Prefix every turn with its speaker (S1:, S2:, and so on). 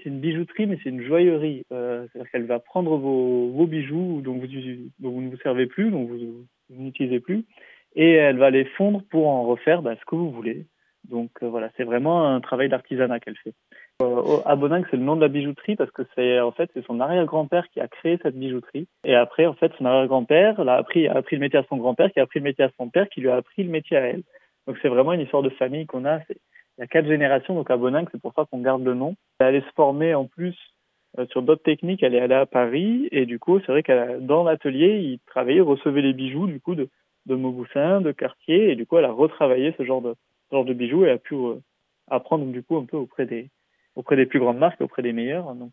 S1: c'est une bijouterie, mais c'est une joaillerie. C'est-à-dire qu'elle va prendre vos bijoux dont vous ne vous servez plus, vous n'utilisez plus, et elle va les fondre pour en refaire ce que vous voulez. Donc voilà, c'est vraiment un travail d'artisanat qu'elle fait. À Boningue, c'est le nom de la bijouterie parce que c'est son arrière-grand-père qui a créé cette bijouterie. Et après, en fait, son arrière-grand-père a appris le métier à son grand-père, qui a appris le métier à son père, qui lui a appris le métier à elle. Donc c'est vraiment une histoire de famille qu'on a. Il y a 4 générations, donc à Boningue, c'est pour ça qu'on garde le nom. Elle allait se former en plus sur d'autres techniques. Elle est allée à Paris et du coup, c'est vrai qu'elle dans l'atelier, il travaillait, recevait les bijoux du coup de Mauboussin, de Cartier, et du coup, elle a retravaillé ce genre de bijoux et a pu apprendre du coup un peu auprès des plus grandes marques, auprès des meilleures. Donc